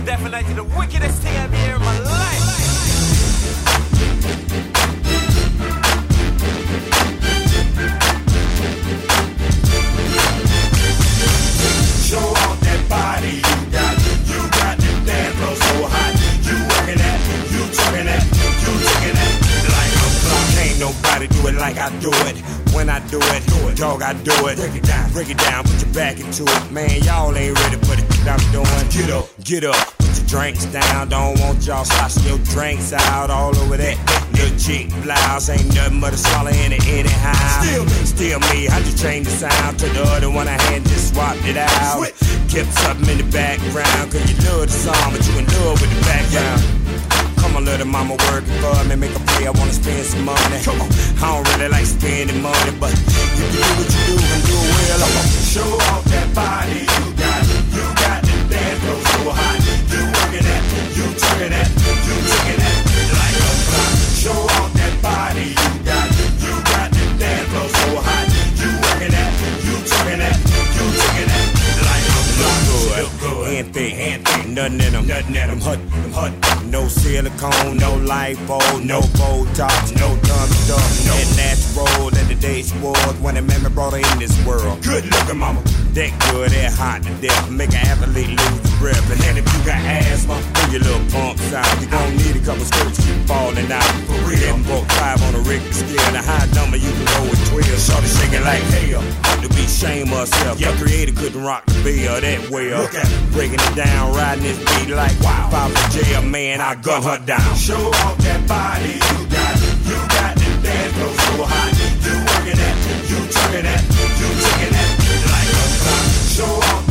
Definitely the wickedest thing I've ever in my life. Show off that body you got the dance floor so hot. You working that, you talking that, you taking that like a clock. Ain't nobody do it like I do it. When I do it, dog, I do it. Break it down, put your back into it. Man, y'all ain't ready for the shit I'm doing. Get up, put your drinks down. Don't want y'all sloshing your drinks out all over that little chick blouse. Ain't nothing but a swallow in it anyhow. Still me, I just changed the sound to the other one I had, just swapped it out. Kept something in the background, cause you love the song, but you in love with the background. Come on, little mama, working for me, make a play, I wanna spend some money. Come on, I don't really like spending money, but if you do what you do and do it well, I'm gonna show off that body you got the dance floor so hot. You working that, you talking that, you taking that like a clock. Show off that body you got the dance floor so hot. You working that, you talking that, you taking that like a clock. Good, and thick, nothing in them, hut. No silicone, no lipo, no Botox, no dumb stuff, no natural that the day she was when a man brought her in this world. Good looking mama, that good, that hot to death, make an athlete lose his breath. And then if you got asthma, pull your little pumps out. You gon' need a couple skirts, keep falling out. For real, broke 5 on a Richter scale, the high number you can go with 12. Shorty shaking like hell, ought to be ashamed of herself. Your creator couldn't rock the bell that well. Breaking it down, riding this beat like wow. If I was jail, man, I gun her down. Show off that body you got the dance floor so hot. You working that, you talking that, you taking that like a clock. Show off